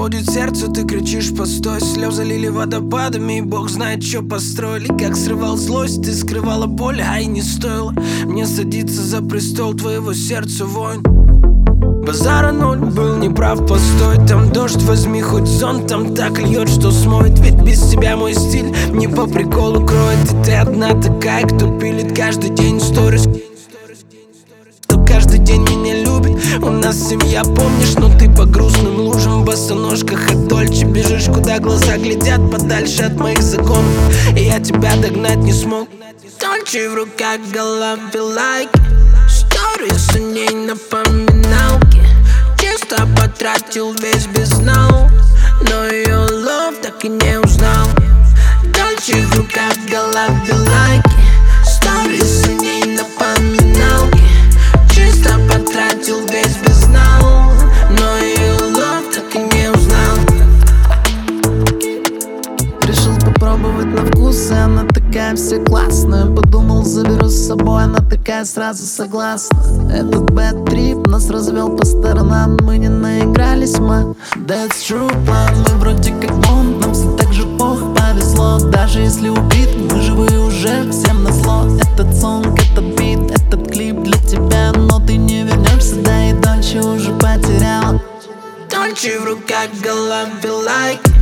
колодит сердце, ты кричишь постой. Слезы лили водопадами, и бог знает, что построили. Как срывал злость, ты скрывала боль, а и не стоило мне садиться за престол твоего сердца, воин. Базара ноль, был неправ, постой. Там дождь, возьми хоть зонт, там так льет, что смоет. Ведь без тебя мой стиль не по приколу кроет. И ты одна такая, кто пилит каждый день сторис, кто каждый день меня любит. У нас семья, помнишь, но ты по грустным лужам в босоножках от Дольче бежишь, куда глаза глядят, подальше от моих законов. И я тебя догнать не смог. Дольче в руках, голове лайки, сторис о ней напоминалки. Чисто потратил весь безнал, но ее love так и не узнал. Дольче в руках, голове лайки, сторис о ней напоминалки. Чисто потратил весь безнал, но ее love так и не узнал. Решил попробовать на вкус, и она такая вся классная. Подумал, заберу с собой, она такая сразу согласна. Этот bad trip нас развел по сторонам. Мы не наигрались, мы, that's true план. Мы вроде как Бонд, нам все так же плохо повезло. Даже если убит, мы живые уже всем назло. Этот сонг, этот бит, этот клип для тебя, но ты не вернешься, да и Дольче уже потерял. Дольче в руках, голове лайк,